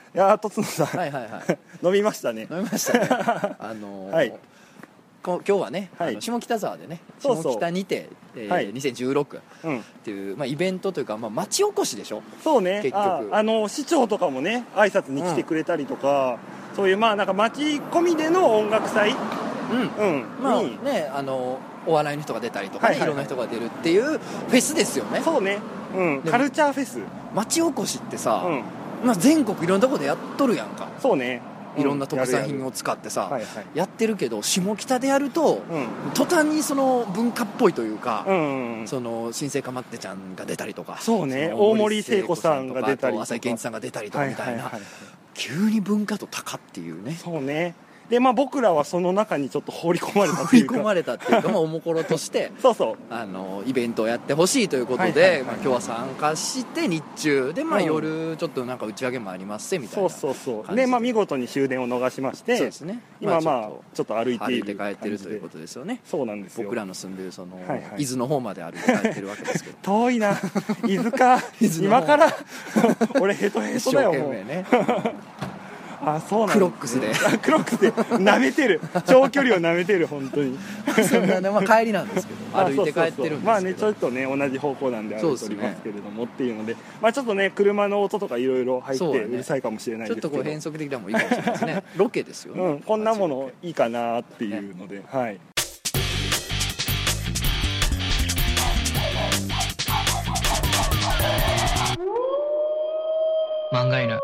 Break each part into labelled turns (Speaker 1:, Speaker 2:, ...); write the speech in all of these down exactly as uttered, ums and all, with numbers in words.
Speaker 1: いやーとつのさん、
Speaker 2: はいはいはい
Speaker 1: 飲みましたね。
Speaker 2: 飲みましたねあのー
Speaker 1: はい
Speaker 2: こ今日はね、
Speaker 1: はい、
Speaker 2: あの下北沢でね、
Speaker 1: そうそう
Speaker 2: 下北にて、えー
Speaker 1: はい、
Speaker 2: にせんじゅうろくっていう、まあ、イベントというか、まあ、町おこしでしょ。
Speaker 1: そうね、
Speaker 2: 結局
Speaker 1: あ, あの市長とかもね挨拶に来てくれたりとか、うん、そういうまあなんか町込みでの音楽祭、
Speaker 2: うんうん、まあね、あのお笑いの人が出たりとかね、はいはいはい、いろんな人が出るっていうフェスですよね。
Speaker 1: そうね、うん、カルチャーフェス。
Speaker 2: 町おこしってさ、
Speaker 1: うん、
Speaker 2: まあ、全国いろんなとこでやっとるやんか。
Speaker 1: そうね、
Speaker 2: いろんな特産品を使ってさ、
Speaker 1: や, るや, る、
Speaker 2: はいはい、やってるけど下北でやると、
Speaker 1: うん、
Speaker 2: 途端にその文化っぽいというか、
Speaker 1: うんうんうん、
Speaker 2: その新生かまってちゃんが出たりとか、
Speaker 1: そうね、大森聖子さんが出たりとか、
Speaker 2: 浅井健一さんが出たりとかみたいな、はいはいはいはい、急に文化と高っていうね。
Speaker 1: そうね。でまあ、僕らはその中にちょっと放り込まれたというか
Speaker 2: 放り込まれたっていうか、まあ、おもころとして
Speaker 1: そうそう
Speaker 2: あのイベントをやってほしいということで、はいはいはい、まあ、今日は参加して日中で、まあ、夜ちょっとなんか打ち上げもありますみたいな、
Speaker 1: そうそうそうで、まあ、見事に終電を逃しまして、
Speaker 2: そうですね、
Speaker 1: 今まあちょっと歩いている、
Speaker 2: 歩いて帰ってるということですよね。
Speaker 1: そうなんですよ。
Speaker 2: 僕らの住んでるその、
Speaker 1: はいはい、
Speaker 2: 伊豆の方まで歩いて帰ってるわけですけど
Speaker 1: 遠いな伊豆か今から俺ヘトヘトだよもうねあ、そうなんですね、
Speaker 2: クロックスで
Speaker 1: クロックスで舐めてる長距離を舐めてる本当に
Speaker 2: そんなね、まあ、帰りなんですけど歩いて帰ってるんですけど、
Speaker 1: まあね、ちょっとね同じ方向なんで歩いておりますけれども、ね、っていうので、まあ、ちょっとね車の音とかいろいろ入ってうるさいかもしれないですけど、
Speaker 2: ちょっとこう変則的でもいいかもしれないですねロケですよね、
Speaker 1: うん、こんなものいいかなっていうので、ね、はい
Speaker 2: 漫画犬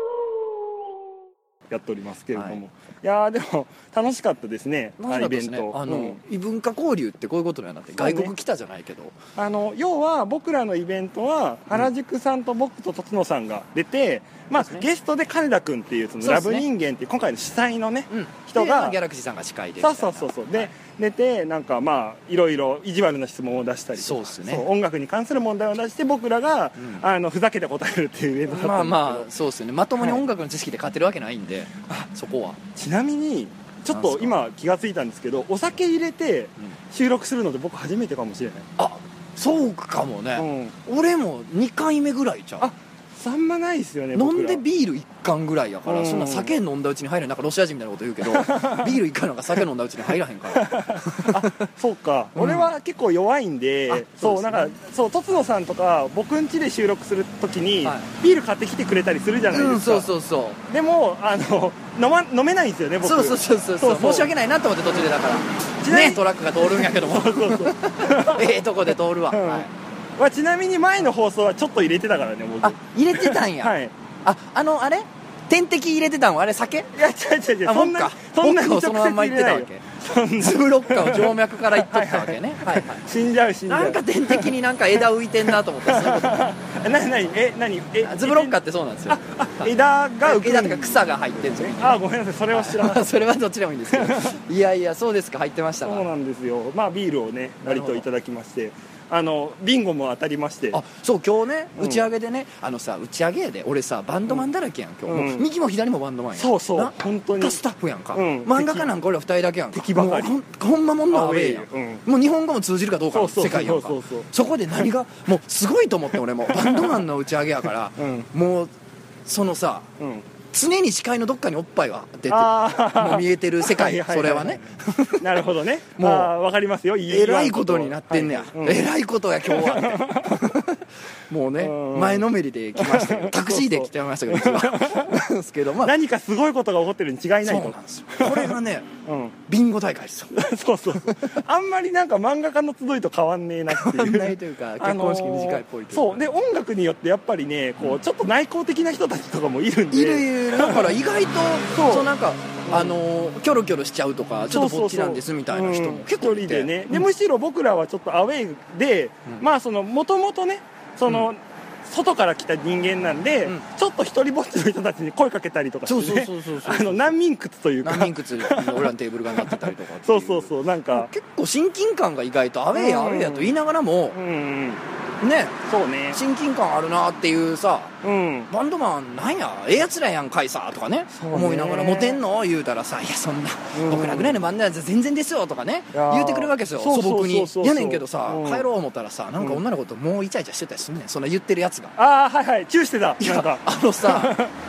Speaker 1: やっておりますけれども、はい、いやでも楽しかったですね、イベント。
Speaker 2: あの、うん、異文化交流ってこういうことになって、外国来たじゃないけど、ね、
Speaker 1: あの要は僕らのイベントは原宿さんと僕ととつのさんが出て、うん、まあ、ね、ゲストで金田君っていうそのラブ人間っていう今回の主催のね、うん、人が、
Speaker 2: まあ、ギャラクシーさんが司会で
Speaker 1: そうそうそうそうで、はい、出てなんかまあいろいろ意地悪な質問を出したりとか、
Speaker 2: そうですね、
Speaker 1: そう音楽に関する問題を出して僕らが、うん、あのふざけて答えるっていうイベントだったんですけど、まあ
Speaker 2: まあそうですよね、まともに音楽の知識で勝てるわけないんで、はい、そこは。
Speaker 1: ちなみにちょっと今気がついたんですけど、お酒入れて収録するので僕初めてかもしれない。
Speaker 2: あ、そうかもね、うん、俺もにかいめぐらいちゃう。
Speaker 1: あ、あんまないですよね。
Speaker 2: 飲んでビールいっかんぐらいやから、うん、そんな酒飲んだうちに入らへん。なんかロシア人みたいなこと言うけどビールいっかいなんか酒飲んだうちに入らへんから
Speaker 1: あ、そうか、うん、俺は結構弱いんで、そう、なんかそうとつのさんとか僕ん家で収録するときに、はい、ビール買ってきてくれたりするじゃないですか、
Speaker 2: うん、そうそうそう。
Speaker 1: でもあの 飲, ま飲めないんですよね僕。
Speaker 2: そうそうそうそうそう、申し訳ないなと思って途中でだからね、トラックが通るんやけどもそうそうそうええとこで通るわ、うん、はい。
Speaker 1: まあ、ちなみに前の放送はちょっと入れてたからね僕。
Speaker 2: あ、入れてたんやはい。あ、あのあれ点滴入れてたんはあれ酒？い
Speaker 1: や違う違う違う、そんなそんなに直接入れないよ。
Speaker 2: ズブロッカーを静脈からいっとったわけねはいはい、
Speaker 1: 死んじゃう死んじゃう。
Speaker 2: なんか点滴になんか枝浮いてんなと思ったそういうこと
Speaker 1: なになにえ何え
Speaker 2: ズブロッカーってそうなんですよ。
Speaker 1: ああ枝が浮く、
Speaker 2: 枝とか草が入ってんですよ。
Speaker 1: あ、ごめんなさい、それは知らなかった
Speaker 2: それはどっちでもいいんですけどいやいや、そうですか、入ってましたか。
Speaker 1: そうなんですよ。まあビールをね割といただきまして、あのビンゴも当たりまして。
Speaker 2: あ、そう今日ね、打ち上げでね、うん、あのさ打ち上げで俺さバンドマンだらけやん今日、うん、もう右も左もバンドマンやん。
Speaker 1: そうそう本当に
Speaker 2: スタッフやんか、
Speaker 1: うん、
Speaker 2: 漫画家なんか俺らふたりだけやんか。
Speaker 1: 敵ばかり。
Speaker 2: ほんまもんのアウェーやん、うん、もう日本語も通じるかどうかの世界やんか。そこで何がもうすごいと思って俺もバンドマンの打ち上げやから、うん、もうそのさ、うん、常に視界のどっかにおっぱいは出てもう見えてる世界それはね
Speaker 1: なるほどねもう分かりますよ。いい
Speaker 2: えらいことになってんねや、はい、うん、えらいことや今日はもうね、前のめりで来ましたけどタクシーで来てましたけどなんですけど、まあ、
Speaker 1: 何かすごいことが起こってるに違いないと。
Speaker 2: そうなんですよ、これがね、うん、ビンゴ大会ですよ
Speaker 1: そうそうあんまりなんか漫画家の集いと変わんねえなっていう
Speaker 2: 変わんないというか結婚式短いっぽいというか、
Speaker 1: そうで音楽によってやっぱりねこうちょっと内向的な人たちとかもいるんで、
Speaker 2: いるいるだから意外とそうそうなんかあのキョロキョロしちゃうとかちょっとぼっちなんですみたいな人も結構いて、
Speaker 1: 一人でね、でむしろ僕らはちょっとアウェイで、うん、まあそのもともとねその、うん、外から来た人間なんで、うん、ちょっと一人ぼっちの人たちに声かけたりとかしてね、あの難民窟というか
Speaker 2: 難民窟に俺らのテーブルがなってたりとか
Speaker 1: そうそうそう、なんか
Speaker 2: 結構親近感が意外とアウェイやアウェイやと言いながらも、うんうんね、
Speaker 1: そうね、
Speaker 2: 親近感あるなっていうさ、
Speaker 1: うん、
Speaker 2: バンドマンなんやええやつらやんかいさとかね思いながらモテんの言うたらさ、いやそんな、うん、僕らぐらいのバンドやつ全然ですよとかね言うてくるわけですよ素朴に。やねんけどさ、うん、帰ろう思ったらさなんか女の子ともうイチャイチャしてたりするねんそんな言ってるやつが。
Speaker 1: ああはいはいチューしてた。
Speaker 2: いや
Speaker 1: なんか
Speaker 2: あのさもう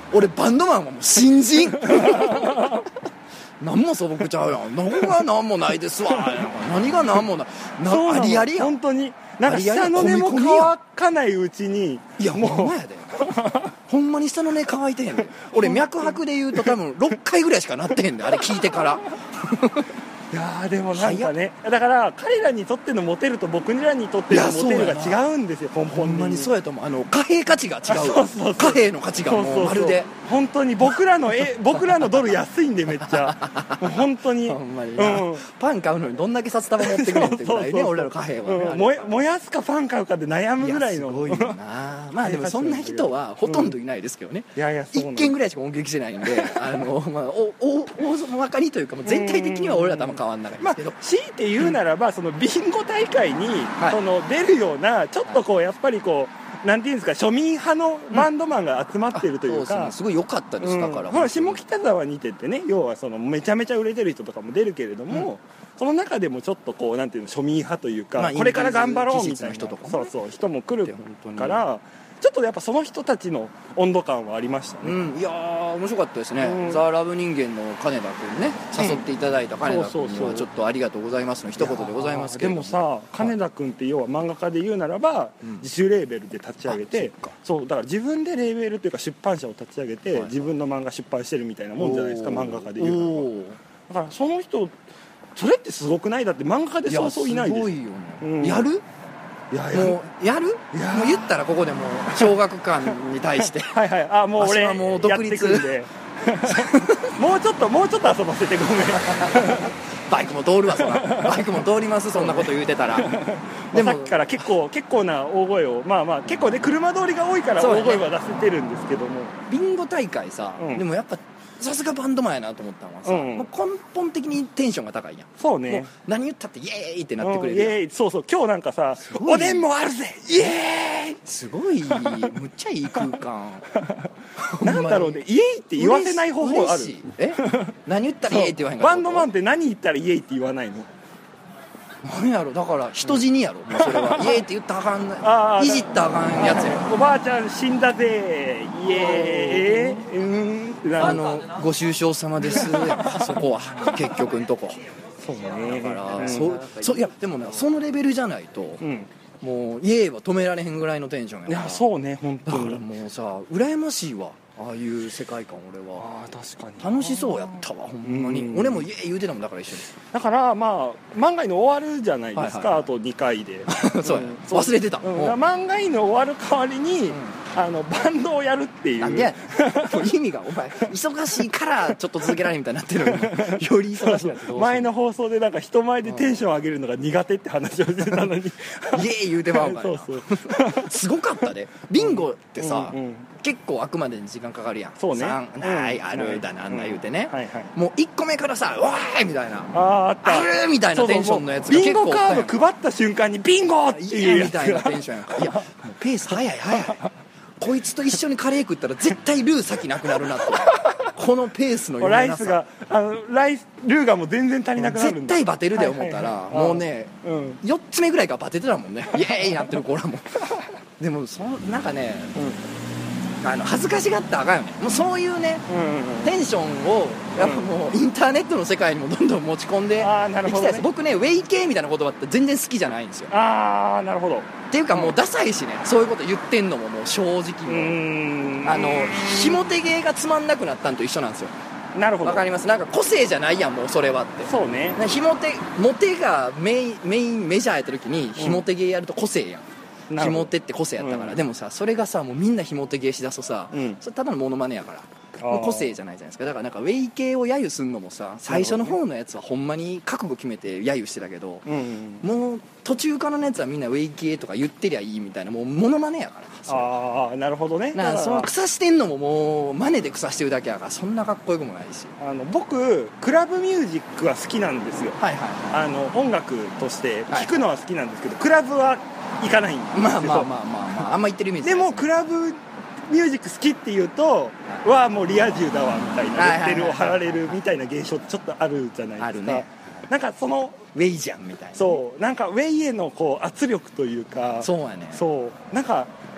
Speaker 2: 俺バンドマンはもう新人何も素朴ちゃうやん、何が何もないですわ何が何もないな、ありありやん、
Speaker 1: 本当になんか下の根も乾かないうちに、
Speaker 2: いやもうほんまやでほんまに下の根乾いてへんで、俺脈拍で言うと多分ろっかいぐらいしかなってへんで、あれ聞いてから
Speaker 1: いやでもなんかね、だから彼らにとってのモテると僕らにとってのモテるが違うんですよ、根本に。
Speaker 2: ほんまにそうやと思う、あの貨幣価値が違う、
Speaker 1: そうそうそう、
Speaker 2: 貨幣の価値がもうまるで、
Speaker 1: 本当に僕らのえ僕らのドル安いんでめっちゃもう本当に
Speaker 2: ほんまに、うん、パン買うのにどんだけ札束持ってくれんってぐらいね俺らの貨幣はね、
Speaker 1: うん、燃, 燃やすかパン買うかで悩むぐらいの、
Speaker 2: いやすごいなまあでもそんな人はほとんどいないですけどね、
Speaker 1: うん、いやいや
Speaker 2: いっけんぐらいしか目撃してないんであの、まあ、おお大まかにというかもう全体的には俺らとあんま変わんないですけど、
Speaker 1: まあ、強いて言うならば、うん、そのビンゴ大会に、はい、その出るようなちょっとこうやっぱりこうなんていうんですか、庶民派のバンドマンが集まってるというか、うん、
Speaker 2: す, すごい良かったです、うん、だから
Speaker 1: ほら下北沢にてってね、要はそのめちゃめちゃ売れてる人とかも出るけれども、うん、その中でもちょっとこうなんていうの庶民派というか、まあ、これから頑張ろうみたいな人とか、ね、そうそう人も来るからちょっとやっぱその人たちの温度感はありましたね、
Speaker 2: うん、いやー面白かったですね、うん、ザ・ラブ人間の金田君ね誘っていただいた金田君にはちょっとありがとうございますの一言でございますけども、
Speaker 1: でもさ金田君って要は漫画家で言うならば、うん、自主レーベルで立ち上げて、そうだから自分でレーベルというか出版社を立ち上げて、はい、自分の漫画出版してるみたいなもんじゃないですか、漫画家で言うならば。だからその人それってすごくない？だって漫画家でそうそういないです。
Speaker 2: すごいよね、うん、やる
Speaker 1: や
Speaker 2: もうやるもう言ったらここでもう小学館に対して
Speaker 1: はいはい、あもう俺はもう独立やってくんでもうちょっともうちょっと遊ばせてごめん
Speaker 2: バイクも通るわそんなバイクも通りますそんなこと言うてたら
Speaker 1: でもさっきから結構結構な大声をまあまあ結構ね車通りが多いから大声は出せてるんですけども、ね、
Speaker 2: ビンゴ大会さ、うん、でもやっぱさすがバンドマンやなと思ったのはさ、うん、もう根本的にテンションが高いやん。
Speaker 1: そうね、もう
Speaker 2: 何言ったってイエーイってなってくれるやん、
Speaker 1: うん、イエーイそうそう今日なんかさおでんもあるぜイエーイ
Speaker 2: すごいむっちゃいい空間
Speaker 1: なんだろうねイエーイって言わせない方法ある
Speaker 2: え何言ったらイエーイって言わへんか
Speaker 1: バンドマンって何言ったらイエーイって言わないの
Speaker 2: 何やろだから人死にやろ、うん、もうそれはイエーイって言ったらあかんあいじったらあかんやつや
Speaker 1: おばあちゃん死んだぜイエーイうんってなる
Speaker 2: あのご愁傷様ですそこは結局んとこ
Speaker 1: そうね
Speaker 2: だから、うん、そ, そいやでもねそのレベルじゃないと、うん、もうイエーイは止められへんぐらいのテンションやから。
Speaker 1: いやそうね本当に
Speaker 2: だからもうさ羨ましいわああいう世界観俺は。
Speaker 1: あ確かに
Speaker 2: 楽しそうやったわほんまに、うん、俺もイエーイ言うてたもんだから一緒に
Speaker 1: だからまあ漫画の終わるじゃないですか、はいはい、あとにかいで
Speaker 2: そうや、うん、忘れてた、うん、
Speaker 1: 漫画の終わる代わりに、うんあのバンドをやるっていう
Speaker 2: なんで意味がお前忙しいからちょっと続けられんみたいになってるのより忙しいなってどう
Speaker 1: 前の放送でなんか人前でテンション上げるのが苦手って話をしてたのにイエ
Speaker 2: ーイ言うてまうからそうそうすごかったでビンゴってさ、うんうん、結構開くまでに時間かかるやん
Speaker 1: そうね
Speaker 2: さんはい、うん、あるだなんだ言うてね、
Speaker 1: うんはいはい、
Speaker 2: もういっこめからさわーいみたいな
Speaker 1: ああった
Speaker 2: あるみたいなテンションのやつが結構
Speaker 1: ビンゴカード配った瞬間にビンゴっていうやつ
Speaker 2: みたいなテンションやんかいやもうペース早い早いこいつと一緒にカレー食ったら絶対ルー先なくなるなってこのペースの読めなさ
Speaker 1: ライスがあのライスルーがもう全然足りなくなるんだ
Speaker 2: 絶対バテるで思ったら、はいはいはい、もうね、うん、よっつめぐらいからバテてたもんねイエーイなってる子らもでもそなんかね、うん、あの恥ずかしがったらあかんよねもうそういうね、うんうんうん、テンションをやっぱもうインターネットの世界にもどんどん持ち込んでいきたいです、ね、僕ねウェイ系みたいな言葉って全然好きじゃないんですよ
Speaker 1: ああなるほど
Speaker 2: っていうかもうダサいしねそういうこと言ってんのももう正直もうーんあのひも手芸がつまんなくなったんと一緒なんですよ
Speaker 1: なるほど
Speaker 2: わかりますなんか個性じゃないやんもうそれはって
Speaker 1: そうね
Speaker 2: ひも手モテがメインメインメジャーやった時にひも手芸やると個性やん、ひも手って個性やったから、うん、でもさそれがさもうみんなひも手芸しだすとさ、うん、それただのモノマネやからもう個性じゃないじゃないですかだからなんかウェイ系を揶揄するのもさ最初の方のやつはほんまに覚悟決めて揶揄してたけど、うんうん、もう途中からのやつはみんなウェイ系とか言ってりゃいいみたいなもうモノマネやから
Speaker 1: ああなるほどね
Speaker 2: だからその草してんのももう真似で草してるだけやからそんなかっこよくもないし
Speaker 1: あの僕クラブミュージックは好きなんですよ
Speaker 2: はいはい、
Speaker 1: はい、あの音楽として聴くのは好きなんですけど、はい、クラブは行かないんですよ
Speaker 2: まあまあまあまあまああんま言ってるイメージ
Speaker 1: でもクラブミュージック好きっていうとはもうリア充だわみたいなレッテルを貼られるみたいな現象ってちょっとあるじゃないですか
Speaker 2: あるね
Speaker 1: なんかその
Speaker 2: ウェイじゃんみたいな、ね、
Speaker 1: そうなんかウェイへのこう圧力というか
Speaker 2: そうやね
Speaker 1: そうなんか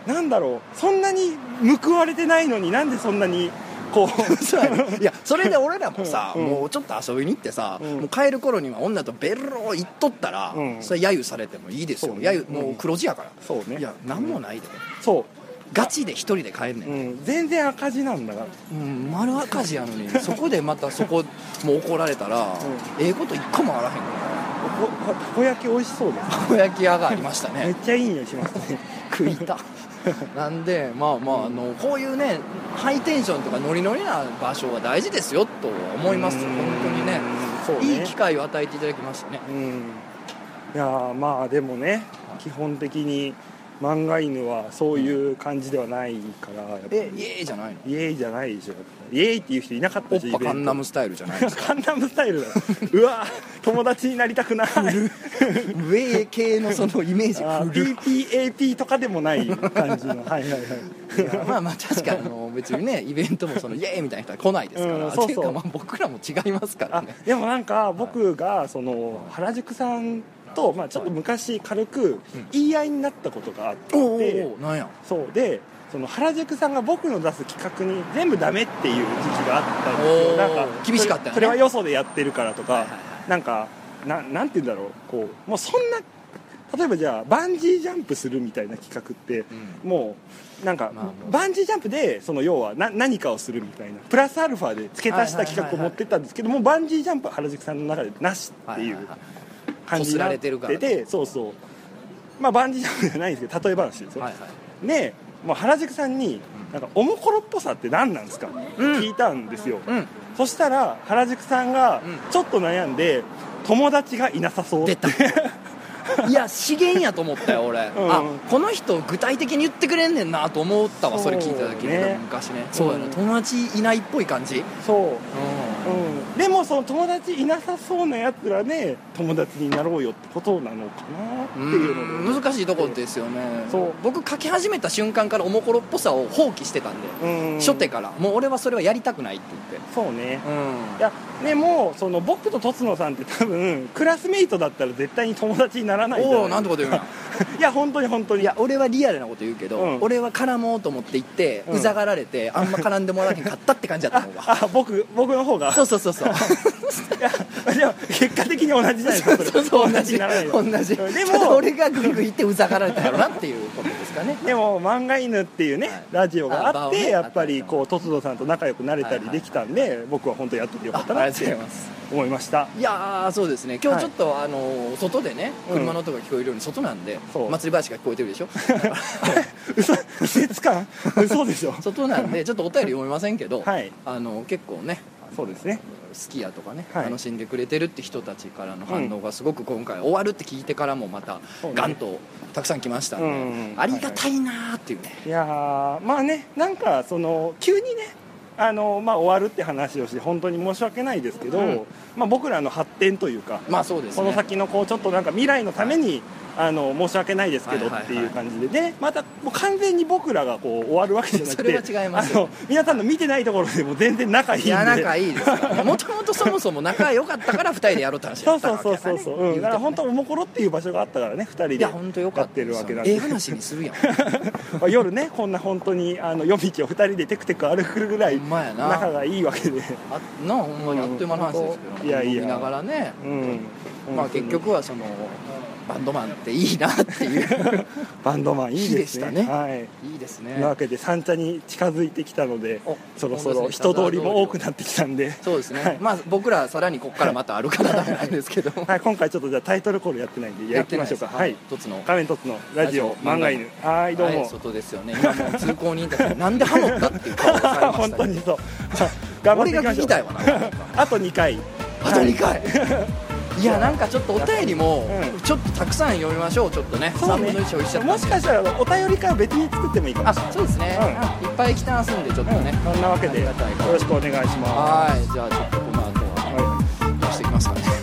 Speaker 1: なんだろう、そんなに報われてないのになんでそんなにこう
Speaker 2: そうやねいやそれで俺らもさ、
Speaker 1: うん
Speaker 2: もうちょっと遊びに行ってさ、
Speaker 1: うん
Speaker 2: もう帰る頃には女とベロー行っとったら、
Speaker 1: うん
Speaker 2: それ揶揄されてもいいですよ、
Speaker 1: そうね
Speaker 2: 揶揄もう黒字やから、
Speaker 1: そうね
Speaker 2: いやなんもないで、
Speaker 1: そ
Speaker 2: ガチで一人で帰んねん、
Speaker 1: う、うん、全然赤字なんだから
Speaker 2: うん、丸赤字やのにそこでまたそこもう怒られたら、ええこと一個もあらへんから
Speaker 1: たこたこ焼き美味しそうです
Speaker 2: たこ焼き屋がありましたね
Speaker 1: めっちゃいい匂いしますね
Speaker 2: 食いたなんでまあまあ、あのこういうねハイテンションとかノリノリな場所は大事ですよと思います。
Speaker 1: うん
Speaker 2: 本当にね、
Speaker 1: そうね
Speaker 2: いい機会を与えていただきましたね。
Speaker 1: うん、いやーまあでもね基本的に漫画犬はそういう感じではないからやっぱり
Speaker 2: えイエーイじゃないの？
Speaker 1: イエーイじゃないでしょ、イエーイっていう人いなかった
Speaker 2: オッパ
Speaker 1: でしょイベント
Speaker 2: カンナムスタイルじゃないですか
Speaker 1: カンナムスタイルだうわ友達になりたくない
Speaker 2: 上系のそのイメージ
Speaker 1: あー ピーピーエーピー とかでもない感じのはいはいはい
Speaker 2: いやまあまあ確かにあの別にねイベントもそのイエーイみたいな人は来ないですから、
Speaker 1: うんそうそう
Speaker 2: っていうかまあ僕らも違いますから
Speaker 1: あ
Speaker 2: ね。
Speaker 1: でもなんか僕がその原宿さんと、まあ、ちょっと昔軽く言い合いになったことがあって、
Speaker 2: おーおーなんや
Speaker 1: そうでその原宿さんが僕の出す企画に全部ダメっていう時期があったんですよ。
Speaker 2: おー
Speaker 1: なんか
Speaker 2: 厳しかったよね
Speaker 1: それそれはよそでやってるからとか、
Speaker 2: はいはいはい
Speaker 1: なんかななんて言うんだろう、こうもうそんな例えばじゃあバンジージャンプするみたいな企画って、
Speaker 2: うん
Speaker 1: もうなんか、
Speaker 2: まあもう
Speaker 1: バンジージャンプでその要はな何かをするみたいなプラスアルファで付け足した企画を持ってったんですけども、バンジージャンプは原宿さんの中でなしっていう
Speaker 2: はいはいはい
Speaker 1: 感じになってて、
Speaker 2: こすられてるから
Speaker 1: そうそうまあバンジージャンプじゃないんですけど例え話ですよ、
Speaker 2: はいはい
Speaker 1: でもう原宿さんになんかおもころっぽさって何なんですか、
Speaker 2: うん
Speaker 1: 聞いたんですよ、
Speaker 2: うん
Speaker 1: そしたら原宿さんが
Speaker 2: うん
Speaker 1: ちょっと悩んで友達がいなさそう
Speaker 2: 出たいや資源やと思ったよ俺、
Speaker 1: うん
Speaker 2: あこの人具体的に言ってくれんねんなと思ったわ。それ聞いた時に、
Speaker 1: そうね
Speaker 2: 昔ねそうやな、
Speaker 1: うん
Speaker 2: 友達いないっぽい感じ、
Speaker 1: そう、
Speaker 2: う
Speaker 1: うん、でもその友達いなさそうなやつらで友達になろうよってことなのかなっていうので、
Speaker 2: ん難しいとこですよね。
Speaker 1: そう
Speaker 2: 僕書き始めた瞬間からおもころっぽさを放棄してたんで、
Speaker 1: うん
Speaker 2: 初手からもう俺はそれはやりたくないって言って、
Speaker 1: そうね、
Speaker 2: うん
Speaker 1: いやでもその僕ととつのさんって多分クラスメイトだったら絶対に友達にならないじゃない
Speaker 2: おおなんてこと言うな
Speaker 1: いや本当に本当に
Speaker 2: いや俺はリアルなこと言うけど、
Speaker 1: うん
Speaker 2: 俺は絡もうと思って行って、
Speaker 1: うん
Speaker 2: うざがられてあんま絡んでもらわへんかったって感じだと思うわ
Speaker 1: あ僕僕の方が
Speaker 2: そうそうそうそう
Speaker 1: いやでも結果的に同じじゃないですかそれ
Speaker 2: そうそう同じ
Speaker 1: にならない
Speaker 2: 同じ
Speaker 1: で
Speaker 2: ただ
Speaker 1: も
Speaker 2: 俺がグイグイってうざがられたやろなっていうことですかね
Speaker 1: でも漫画犬っていうね、
Speaker 2: はい
Speaker 1: ラジオがあって
Speaker 2: あ場をね
Speaker 1: やっぱりこうとつのさんと仲良くなれたりできたんで、僕は本当やっててよかった
Speaker 2: あありがとう
Speaker 1: なって
Speaker 2: ございます
Speaker 1: 思いました
Speaker 2: いやーそうですね今日ちょっと、あの外でね
Speaker 1: うん
Speaker 2: 車の音が聞こえるように外なんで、
Speaker 1: そう
Speaker 2: 祭り林が聞こえてるでしょ
Speaker 1: 嘘季節感嘘でしょ
Speaker 2: 外なんでちょっとお便り読めませんけど、
Speaker 1: はい
Speaker 2: あの結構ね
Speaker 1: そうですね
Speaker 2: 好きやとかね、
Speaker 1: はい
Speaker 2: 楽しんでくれてるって人たちからの反応がすごく今回終わるって聞いてからもまた
Speaker 1: そうね
Speaker 2: ガンとたくさん来ましたんで、
Speaker 1: うん
Speaker 2: ありがたいなーっていうね、
Speaker 1: いやーまあねなんかその急にねあのまあ終わるって話をして本当に申し訳ないですけど、
Speaker 2: うん
Speaker 1: まあ、僕らの発展というか、
Speaker 2: まあそうですね
Speaker 1: この先のこうちょっとなんか未来のために、あの申し訳ないですけど
Speaker 2: はいはいはい
Speaker 1: っていう感じでねまたもう完全に僕らがこう終わるわけじゃなくて
Speaker 2: それは違います
Speaker 1: あの皆さんの見てないところでも全然仲いいんで
Speaker 2: いや仲いいですからもともとそもそも仲良かったからふたりでやろうって話
Speaker 1: そうそう
Speaker 2: だったわ
Speaker 1: そうそうそう、うん、
Speaker 2: けやからね言うてもね
Speaker 1: だから本当おもころっていう場所があったからねふたりで
Speaker 2: いや本当よか
Speaker 1: やって
Speaker 2: った
Speaker 1: るわけなんで
Speaker 2: ええ話にするやん
Speaker 1: まあ夜ねこんな本当にあの夜道をふたりでテクテク歩くぐらい
Speaker 2: ほんまやな
Speaker 1: 仲がいいわけで
Speaker 2: あなあほんまにあっという間の話ですけど、
Speaker 1: いやいや
Speaker 2: 飲みながらね、
Speaker 1: うん
Speaker 2: まあ結局はそのバンドマンっていいなっていう
Speaker 1: バンドマンいいですね
Speaker 2: いいでしたね
Speaker 1: はい
Speaker 2: いいです
Speaker 1: という
Speaker 2: ね
Speaker 1: わけで三茶に近づいてきたので
Speaker 2: お
Speaker 1: そろそろ
Speaker 2: 本当ですね
Speaker 1: 人通りも多くなってきたんで
Speaker 2: そうですね、
Speaker 1: はい
Speaker 2: まあ僕らさらにここからまた歩かなダメなんですけど
Speaker 1: はい、今回ちょっとじゃあタイトルコールやってないんでやってみましょうか。はい、
Speaker 2: 一つの
Speaker 1: 画面凸のラジオ漫画犬。はい、どうも。
Speaker 2: はい、外ですよね今もう通行人たちがなんでハモったっていう顔をされました、ね、
Speaker 1: 本当にそう。頑張っていきましょう。
Speaker 2: 俺が聞きたいわな
Speaker 1: あとにかい。
Speaker 2: あとにかいいやなんかちょっとお便りも
Speaker 1: うん
Speaker 2: ちょっとたくさん読みましょうちょっとね
Speaker 1: そうね
Speaker 2: さんぶんのいちをしちゃったんで
Speaker 1: もしかしたらお便り会を別に作ってもいいかも
Speaker 2: あ
Speaker 1: しれない。
Speaker 2: そうですね、
Speaker 1: うん
Speaker 2: いっぱい来てますんでちょっとね、
Speaker 1: そんなわけでよ
Speaker 2: ありがたい
Speaker 1: ろしくお願いしま
Speaker 2: はいじゃあちょっとこの後は
Speaker 1: す。はい
Speaker 2: どうしていきますかね